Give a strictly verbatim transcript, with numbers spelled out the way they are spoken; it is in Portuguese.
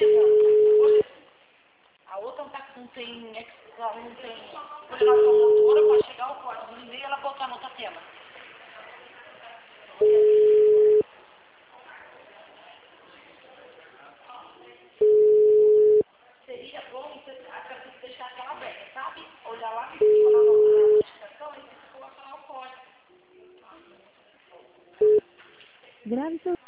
pegando. A outra não, tá, não tem, não tem coordenação motora para chegar ao código no e-mail e ela botar na outra tela. Seria bom você deixar aquela aberta, sabe? Olhar lá em cima na notificação e você colocar lá o código. Grave seu